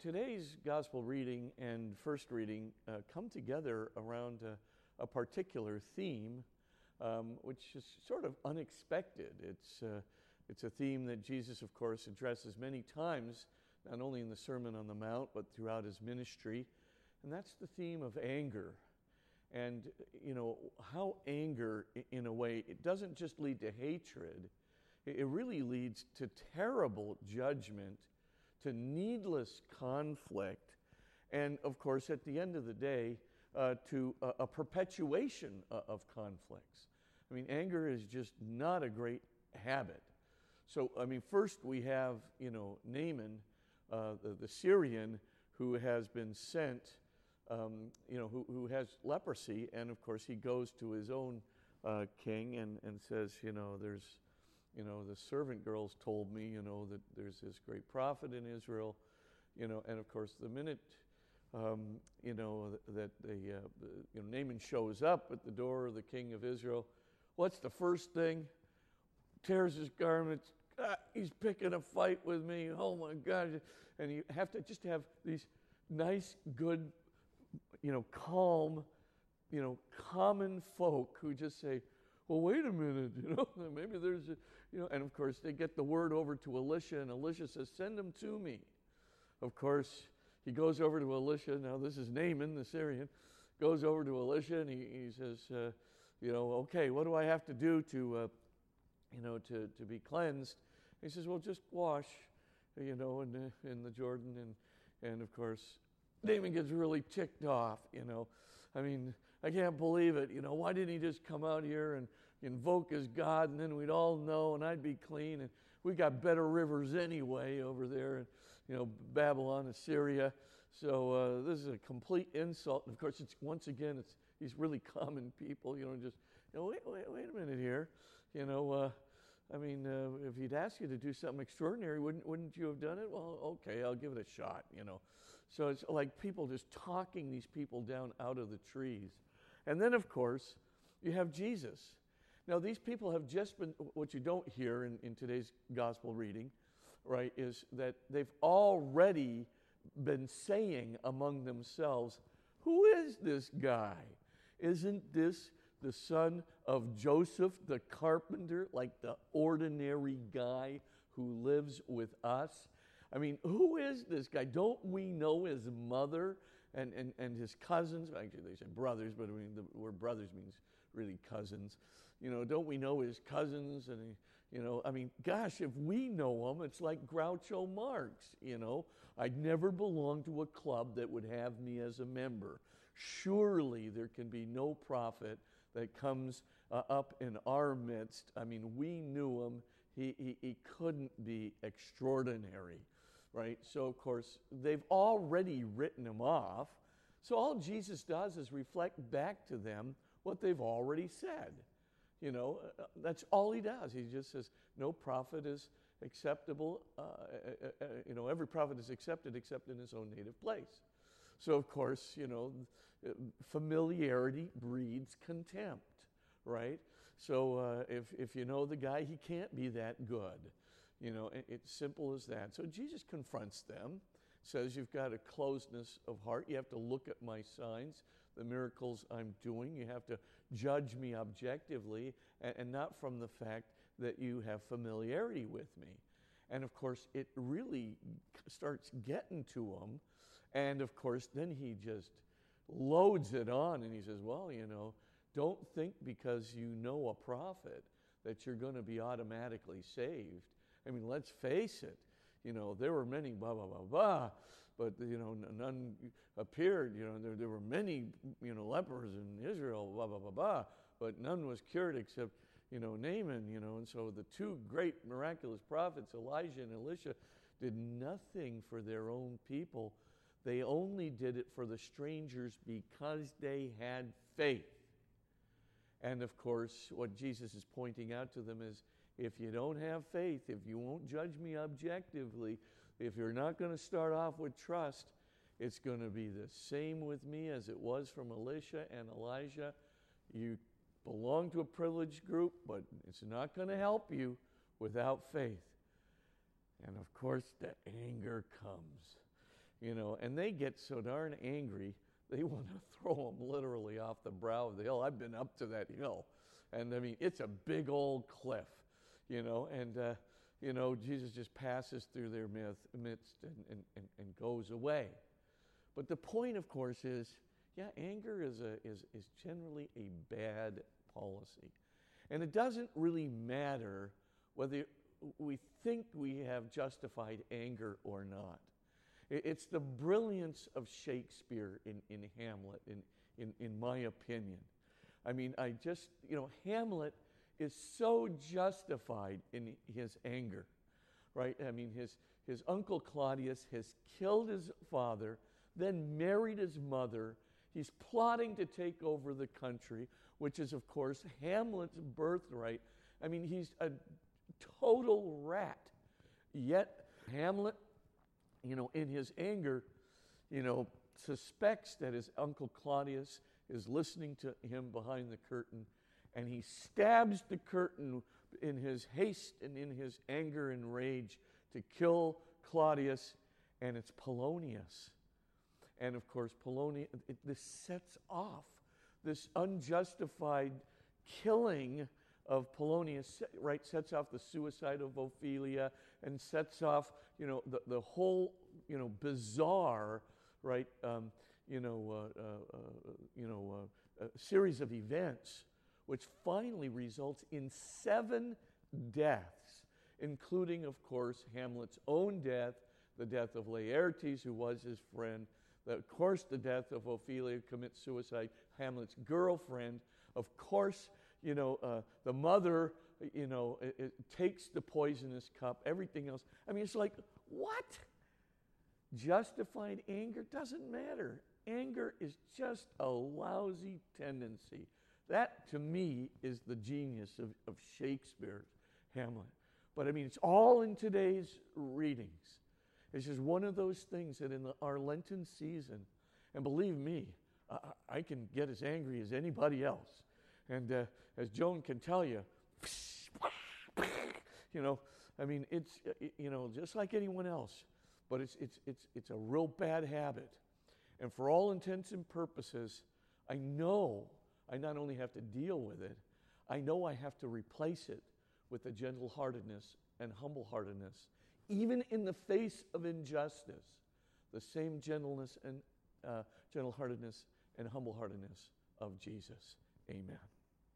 today's gospel reading and first reading come together around a particular theme, which is sort of unexpected. It's a theme that Jesus, of course, addresses many times, not only in the Sermon on the Mount, but throughout his ministry, and that's the theme of anger. And, you know, how anger, in a way, it doesn't just lead to hatred, it really leads to terrible judgment, to needless conflict, and, of course, at the end of the day, to a perpetuation of conflicts. I mean, anger is just not a great habit. So, I mean, first we have, you know, Naaman, the Syrian, who has been sent, you know, who has leprosy, and of course he goes to his own king and says, you know, the servant girls told me, you know, that there's this great prophet in Israel, you know, and of course the minute, you know, that Naaman shows up at the door of the king of Israel, what's the first thing? Tears his garments. He's picking a fight with me. Oh my God! And you have to just have these nice, good, you know, calm, you know, common folk who just say, well, wait a minute, you know, maybe there's a, you know, and of course they get the word over to Elisha, and Elisha says, send him to me. Of course, he goes over to Elisha. Now this is Naaman, the Syrian, goes over to Elisha, and he says, you know, okay, what do I have to do to, you know, to be cleansed? He says, well, just wash, you know, in the Jordan, and of course, Naaman gets really ticked off, you know. I mean, I can't believe it, you know. Why didn't he just come out here and invoke his God, and then we'd all know, and I'd be clean, and we got better rivers anyway over there, and, you know, Babylon, Assyria. So this is a complete insult. And of course, it's once again, it's these really common people, you know, just, you know, wait a minute here, you know. I mean, if he'd asked you to do something extraordinary, wouldn't you have done it? Well, okay, I'll give it a shot, you know. So it's like people just talking these people down out of the trees. And then, of course, you have Jesus. Now, these people have just been, what you don't hear in today's gospel reading, right, is that they've already been saying among themselves, who is this guy? Isn't this the son of Joseph the carpenter, like the ordinary guy who lives with us? I mean, who is this guy? Don't we know his mother and his cousins? Actually, they say brothers, but I mean, the word brothers means really cousins. You know, don't we know his cousins? And, you know, I mean, gosh, if we know him, it's like Groucho Marx, you know. I'd never belong to a club that would have me as a member. Surely there can be no prophet that comes up in our midst. I mean, we knew him. He couldn't be extraordinary, right? So, of course, they've already written him off. So all Jesus does is reflect back to them what they've already said. You know, that's all he does. He just says, no prophet is acceptable. You know, every prophet is accepted except in his own native place. So, of course, you know, familiarity breeds contempt, right? So if you know the guy, he can't be that good. You know, it's simple as that. So Jesus confronts them, says you've got a closeness of heart. You have to look at my signs, the miracles I'm doing. You have to judge me objectively and not from the fact that you have familiarity with me. And, of course, it really starts getting to them. And, of course, then he just loads it on, and he says, well, you know, don't think because you know a prophet that you're going to be automatically saved. I mean, let's face it. You know, there were many blah, blah, blah, blah, but, you know, none appeared. You know, there were many, you know, lepers in Israel, blah, blah, blah, blah, but none was cured except, you know, Naaman, you know. And so the two great miraculous prophets, Elijah and Elisha, did nothing for their own people. They only did it for the strangers because they had faith. And of course, what Jesus is pointing out to them is, if you don't have faith, if you won't judge me objectively, if you're not going to start off with trust, it's going to be the same with me as it was from Elisha and Elijah. You belong to a privileged group, but it's not going to help you without faith. And of course, the anger comes. and they get so darn angry, they want to throw them literally off the brow of the hill. I've been up to that hill, and I mean, it's a big old cliff, and Jesus just passes through their midst and goes away. But the point, of course, is, anger is generally a bad policy. And it doesn't really matter whether we think we have justified anger or not. It's the brilliance of Shakespeare in Hamlet, in my opinion. I mean, Hamlet is so justified in his anger, right? I mean, his uncle Claudius has killed his father, then married his mother. He's plotting to take over the country, which is, of course, Hamlet's birthright. I mean, he's a total rat. Yet Hamlet, in his anger, suspects that his uncle Claudius is listening to him behind the curtain, and he stabs the curtain in his haste and in his anger and rage to kill Claudius, and it's Polonius. And of course, this sets off this unjustified killing of Polonius, right? Sets off the suicide of Ophelia, and sets off, the whole, bizarre, right? Series of events, which finally results in 7 deaths, including, of course, Hamlet's own death, the death of Laertes, who was his friend, of course, the death of Ophelia, who commits suicide, Hamlet's girlfriend. Of course, the mother, it takes the poisonous cup, everything else. I mean, it's like, what? Justified anger doesn't matter. Anger is just a lousy tendency. That, to me, is the genius of Shakespeare's Hamlet. But, I mean, it's all in today's readings. It's just one of those things that in our Lenten season, and believe me, I can get as angry as anybody else. And as Joan can tell you, I mean, it's, just like anyone else. But it's a real bad habit. And for all intents and purposes, I know I not only have to deal with it, I know I have to replace it with a gentle-heartedness and humble-heartedness, even in the face of injustice, the same gentleness and gentle-heartedness and humble-heartedness of Jesus. Amen.